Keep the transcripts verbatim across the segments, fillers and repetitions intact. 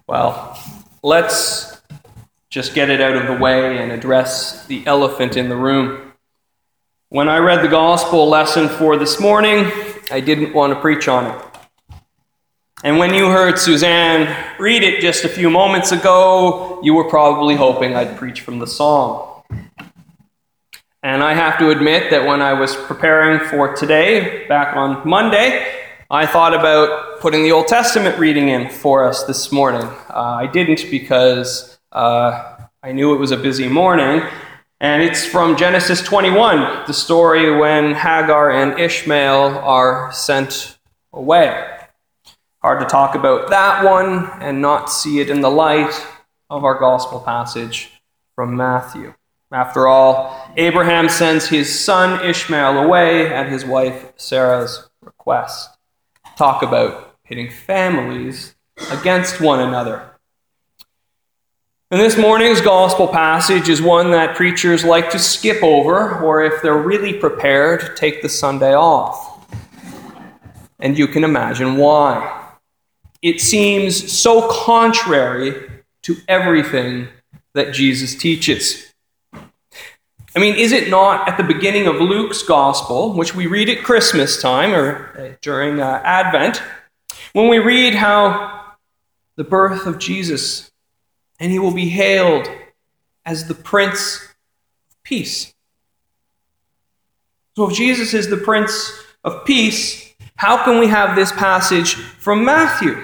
Well, let's just get it out of the way and address the elephant in the room. When I read the gospel lesson for this morning, I didn't want to preach on it. And when you heard Suzanne read it just a few moments ago, you were probably hoping I'd preach from the psalm. And I have to admit that when I was preparing for today, back on Monday, I thought about putting the Old Testament reading in for us this morning. Uh, I didn't because uh, I knew it was a busy morning. And it's from Genesis twenty-one, the story when Hagar and Ishmael are sent away. Hard to talk about that one and not see it in the light of our gospel passage from Matthew. After all, Abraham sends his son Ishmael away at his wife Sarah's request. Talk about pitting families against one another. And this morning's gospel passage is one that preachers like to skip over, or if they're really prepared, take the Sunday off. And you can imagine why. It seems so contrary to everything that Jesus teaches. I mean, is it not at the beginning of Luke's gospel, which we read at Christmas time or during uh, Advent, when we read how the birth of Jesus, and he will be hailed as the Prince of Peace. So if Jesus is the Prince of Peace, how can we have this passage from Matthew?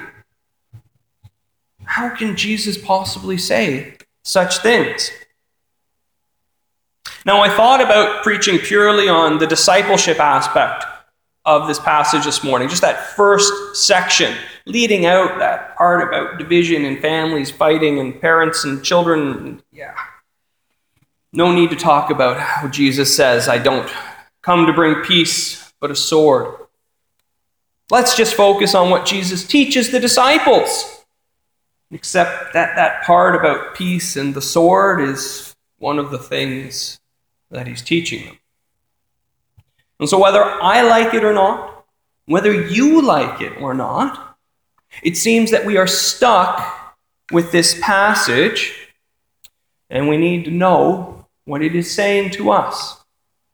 How can Jesus possibly say such things? Now, I thought about preaching purely on the discipleship aspect of this passage this morning, just that first section, leading out that part about division and families fighting and parents and children. Yeah. No need to talk about how Jesus says, I don't come to bring peace, but a sword. Let's just focus on what Jesus teaches the disciples. Except that that part about peace and the sword is one of the things that he's teaching them. And so whether I like it or not, whether you like it or not, it seems that we are stuck with this passage, and we need to know what it is saying to us.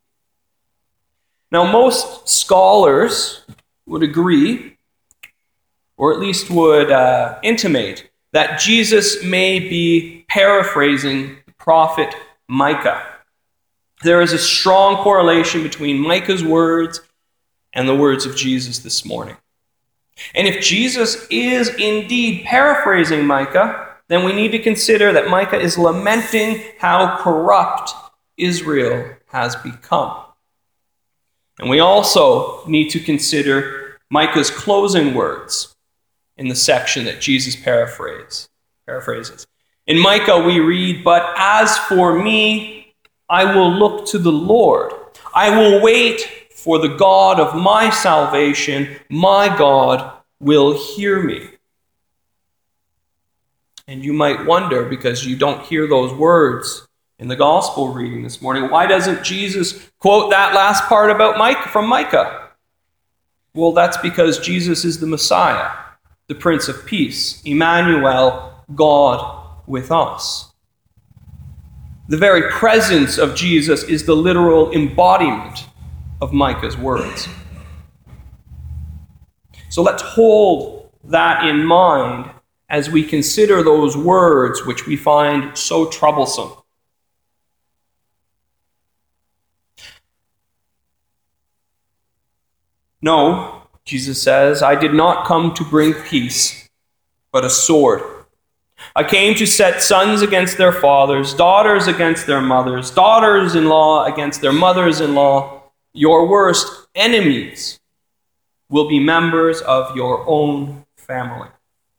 Now, most scholars would agree, or at least would uh, intimate, that Jesus may be paraphrasing the prophet Micah. There is a strong correlation between Micah's words and the words of Jesus this morning. And if Jesus is indeed paraphrasing Micah, then we need to consider that Micah is lamenting how corrupt Israel has become. And we also need to consider Micah's closing words in the section that Jesus paraphrase, paraphrases. In Micah we read, "But as for me, I will look to the Lord. I will wait for the God of my salvation. My God will hear me." And you might wonder, because you don't hear those words in the gospel reading this morning, why doesn't Jesus quote that last part about Micah from Micah? Well, that's because Jesus is the Messiah, the Prince of Peace, Emmanuel, God with us. The very presence of Jesus is the literal embodiment of Micah's words. So let's hold that in mind as we consider those words which we find so troublesome. No, Jesus says, I did not come to bring peace, but a sword. I came to set sons against their fathers, daughters against their mothers, daughters-in-law against their mothers-in-law. Your worst enemies will be members of your own family.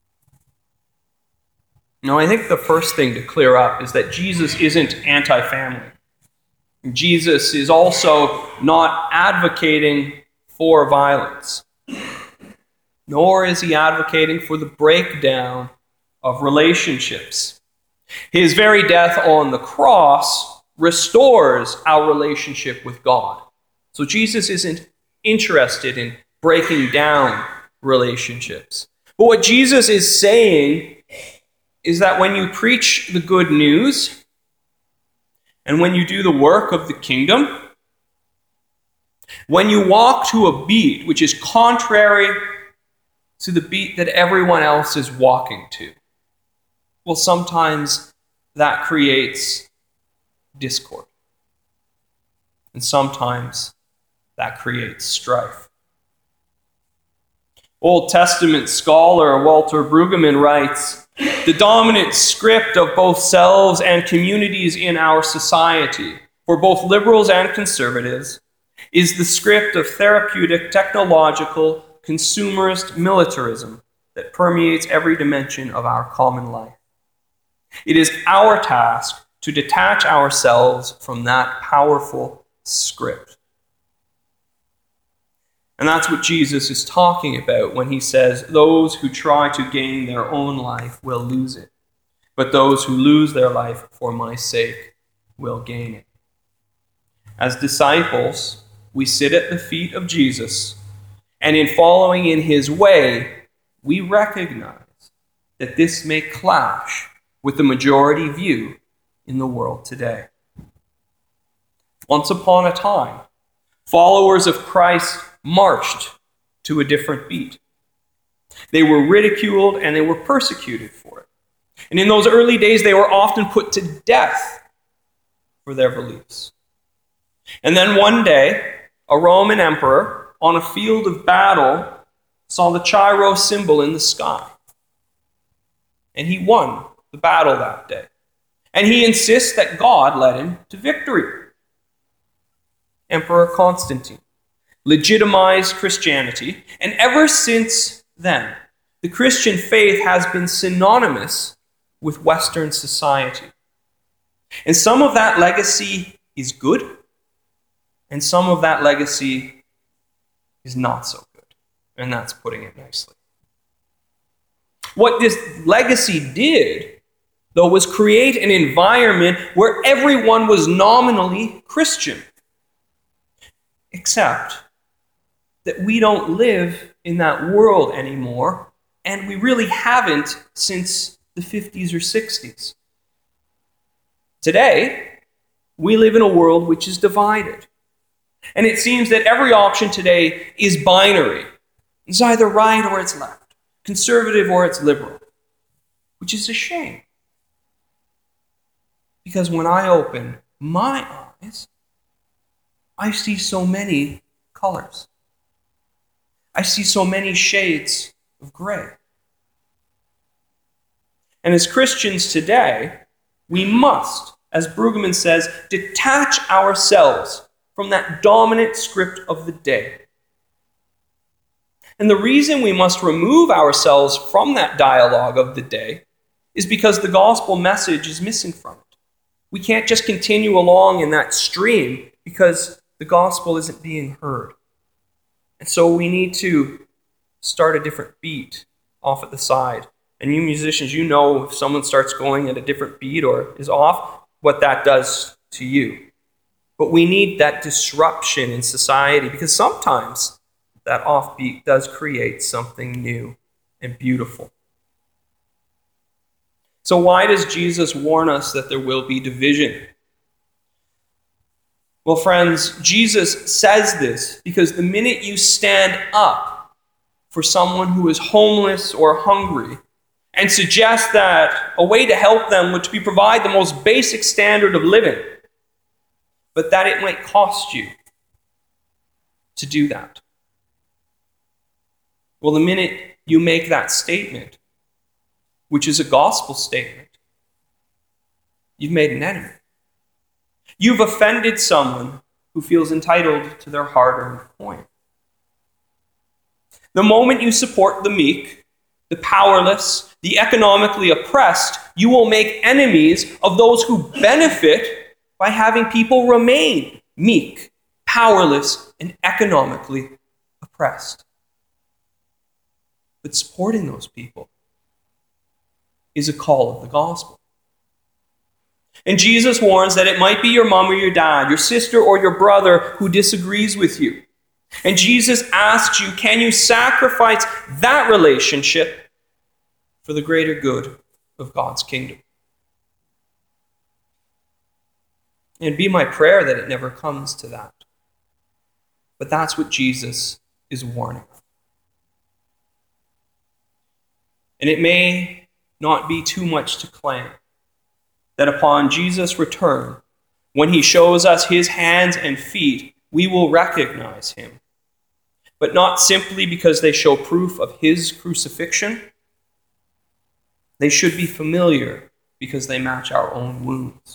Now, I think the first thing to clear up is that Jesus isn't anti-family. Jesus is also not advocating for violence, nor is he advocating for the breakdown of relationships. His very death on the cross restores our relationship with God. So Jesus isn't interested in breaking down relationships. But what Jesus is saying is that when you preach the good news and when you do the work of the kingdom, when you walk to a beat which is contrary to the beat that everyone else is walking to, well, sometimes that creates discord. And sometimes that creates strife. Old Testament scholar Walter Brueggemann writes, "The dominant script of both selves and communities in our society, for both liberals and conservatives, is the script of therapeutic, technological, consumerist militarism that permeates every dimension of our common life. It is our task to detach ourselves from that powerful script." And that's what Jesus is talking about when he says, "Those who try to gain their own life will lose it, but those who lose their life for my sake will gain it." As disciples, we sit at the feet of Jesus, and in following in his way, we recognize that this may clash with the majority view in the world today. Once upon a time, followers of Christ marched to a different beat. They were ridiculed and they were persecuted for it. And in those early days, they were often put to death for their beliefs. And then one day, a Roman emperor on a field of battle saw the Chi-Rho symbol in the sky. And he won the battle that day. And he insists that God led him to victory. Emperor Constantine legitimized Christianity, and ever since then, the Christian faith has been synonymous with Western society. And some of that legacy is good, and some of that legacy is not so good. And that's putting it nicely. What this legacy did, though, was create an environment where everyone was nominally Christian. Except that we don't live in that world anymore, and we really haven't since the fifties or sixties. Today, we live in a world which is divided. And it seems that every option today is binary. It's either right or it's left, conservative or it's liberal, which is a shame. Because when I open my eyes, I see so many colors. I see so many shades of gray. And as Christians today, we must, as Brueggemann says, detach ourselves from that dominant script of the day. And the reason we must remove ourselves from that dialogue of the day is because the gospel message is missing from it. We can't just continue along in that stream because the gospel isn't being heard. And so we need to start a different beat off at the side. And you musicians, you know if someone starts going at a different beat or is off, what that does to you. But we need that disruption in society because sometimes that offbeat does create something new and beautiful. So why does Jesus warn us that there will be division? Well, friends, Jesus says this because the minute you stand up for someone who is homeless or hungry and suggest that a way to help them would be to provide the most basic standard of living, but that it might cost you to do that. Well, the minute you make that statement, which is a gospel statement, you've made an enemy. You've offended someone who feels entitled to their hard-earned coin. The moment you support the meek, the powerless, the economically oppressed, you will make enemies of those who benefit by having people remain meek, powerless, and economically oppressed. But supporting those people is a call of the gospel. And Jesus warns that it might be your mom or your dad, your sister or your brother who disagrees with you. And Jesus asks you, can you sacrifice that relationship for the greater good of God's kingdom. And be my prayer that it never comes to that. But that's what Jesus is warning of. And it may not be too much to claim that upon Jesus' return, when he shows us his hands and feet, we will recognize him. But not simply because they show proof of his crucifixion. They should be familiar because they match our own wounds.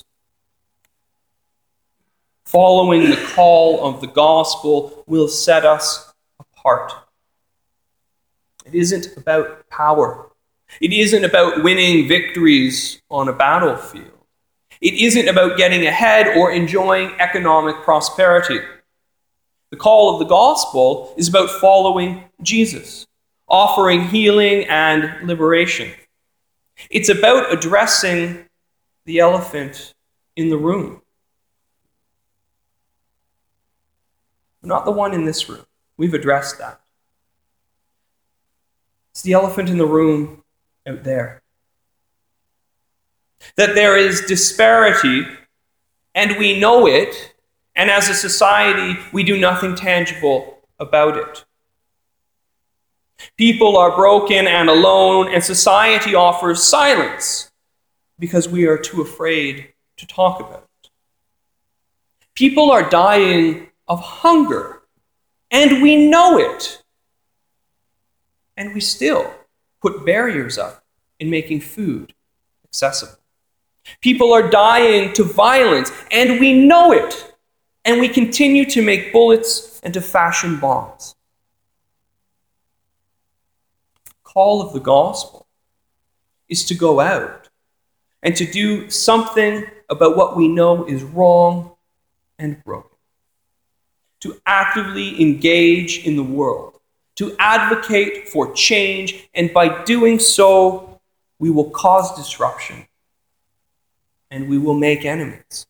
Following the call of the gospel will set us apart. It isn't about power. It isn't about winning victories on a battlefield. It isn't about getting ahead or enjoying economic prosperity. The call of the gospel is about following Jesus, offering healing and liberation. It's about addressing the elephant in the room. Not the one in this room. We've addressed that. It's the elephant in the room out there. That there is disparity, and we know it, and as a society, we do nothing tangible about it. People are broken and alone, and society offers silence because we are too afraid to talk about it. People are dying of hunger, and we know it. And we still put barriers up in making food accessible. People are dying to violence, and we know it. And we continue to make bullets and to fashion bombs. The call of the gospel is to go out and to do something about what we know is wrong and broken. To actively engage in the world, to advocate for change, and by doing so, we will cause disruption and we will make enemies.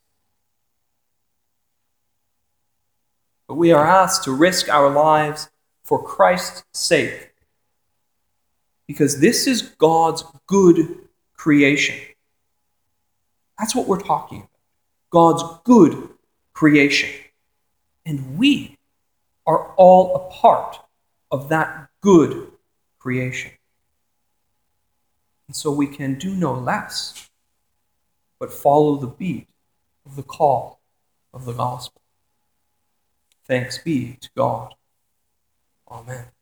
But we are asked to risk our lives for Christ's sake, because this is God's good creation. That's what we're talking about. God's good creation. And we are all a part of that good creation. And so we can do no less but follow the beat of the call of the gospel. Thanks be to God. Amen.